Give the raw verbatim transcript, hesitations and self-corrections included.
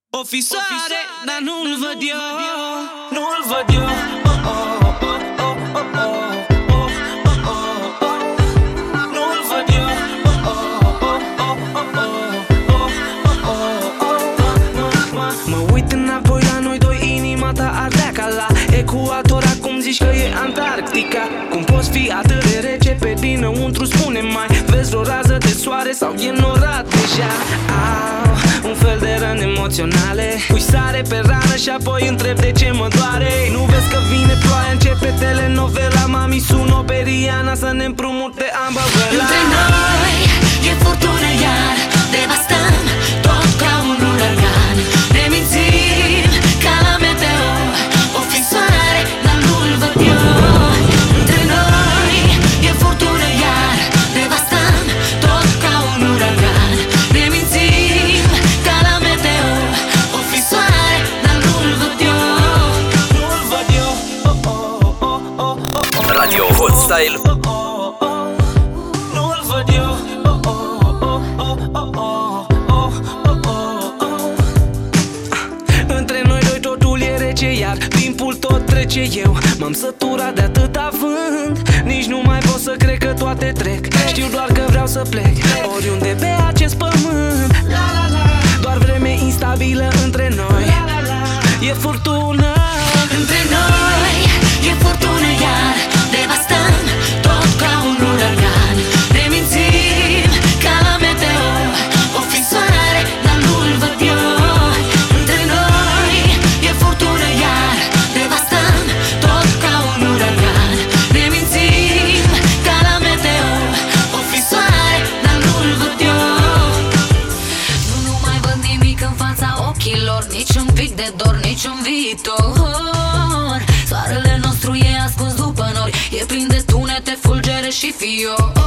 O fi soare, dar nu-l văd eu, nu-l văd eu. Oh, oh, oh, oh, oh, oh, oh, oh, oh. Nu-l văd eu. Oh, oh, oh, oh, oh, oh, oh. Mă uit înapoi la noi doi, inima ta ardea ca la ecuator. Acum zici că e Antarctica. Cum poți fi atât de rece pe dinăuntru? Spune mai, vezi o rază de soare sau e norat deja? Au, un fel de răni emoționale. Pui sare pe rană și apoi întreb de ce mă doare. Nu vezi că vine ploaia, începe telenovela. Mami sună pe Rihanna să ne împrumute ambavela. Între noi e furtună iar, devastăm tot ca un uragan. Ne mințim ca la meteo, o fi soare, dar nu-l văd eu. Între noi e furtună iar, devastăm tot ca un uragan. Ne mințim ca la meteo, o fi soare, dar nu-l văd eu. Nu-l văd eu. Oh, oh, oh, oh, oh, oh. Radio Hot Style. Nu-l văd eu. Oh, oh, oh, oh, oh, oh, oh, oh. Între noi doi totul e rece, iar timpul tot trece. Eu m-am săturat de atâta vânt, nici nu mai pot să cred că toate trec. Știu doar că vreau să plec oriunde pe acest pământ. Doar vreme instabilă între noi, e furtună. Între noi e furtună iar, devastăm tot ca un uragan. Ne mințim ca la meteo, o fi soare, dar nu-l văd eu. Între noi e furtună iar, devastăm tot ca un uragan. Ne mințim ca la meteo, o fi soare, dar nu-l văd eu. Nu, nu mai văd nimic în fața ochilor, nici un pic de dor, nici un viitor. Soarele nostru e ascuns după nori, e plin de tunete, fulgere și fior.